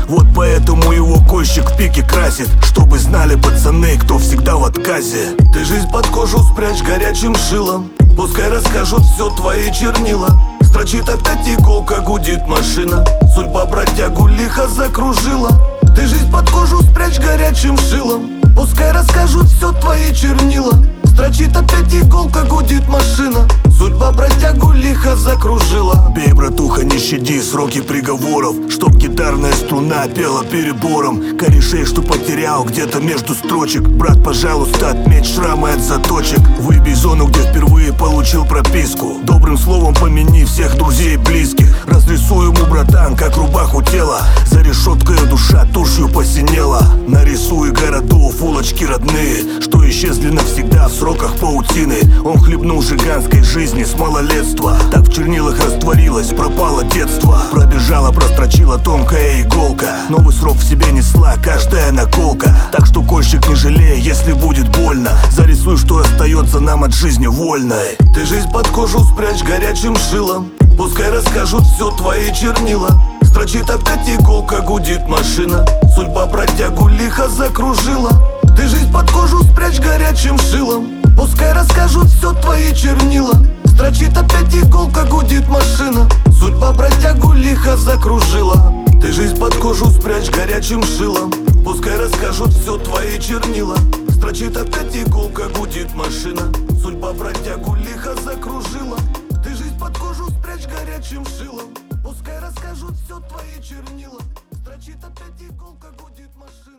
Вот поэтому его кольщик в пике красит, чтобы знали пацаны, кто всегда в отказе. Ты жизнь под кожу спрячь горячим шилом, пускай расскажут все твои чернила. Строчит опять иголка, гудит машина, судьба бродягу лихо закружила. Ты жизнь под кожу спрячь горячим шилом, пускай расскажут все твои чернила. Строчит опять иголка, гудит машина, судьба бродягу лихо закружила. Бей, братуха, не щади сроки приговоров, чтоб гитарная струна пела перебором. Корешей, что потерял где-то между строчек, брат, пожалуйста, отметь шрамы от заточек. Выбей зону, где впервые получил прописку, добрым словом помяни всех друзей и близких. Разрисуй ему, братан, как рубаху тела, за решеткой душа тушью посинела. Нарисуй городов, улочки родные, что исчезли навсегда в сроках паутины. Он хлебнул жиганской жизни с малолетства, так в чернилах растворилось, пропало детство. Пробежала, прострочила тонкая иголка, новый срок в себе несла каждая наколка. Так что, кольщик, не жалей, если будет больно, зарисуй, что остается нам от жизни вольной. Ты жизнь под кожу спрячь горячим шилом, пускай расскажут все твои чернила. Строчит опять иголка, гудит машина, судьба бродягу лихо закружила. Ты жизнь под кожу спрячь горячим шилом, пускай расскажут все твои чернила. Строчит опять иголка, гудит машина, судьба бродягу лихо закружила. Ты жизнь под кожу спрячь горячим шилом, пускай расскажут все твои чернила. Строчит опять иголка, гудит машина, судьба бродягу лихо закружила. Ты жизнь под кожу спрячь горячим шилом, пускай расскажут все твои чернила. Строчит опять иголка, гудит машина.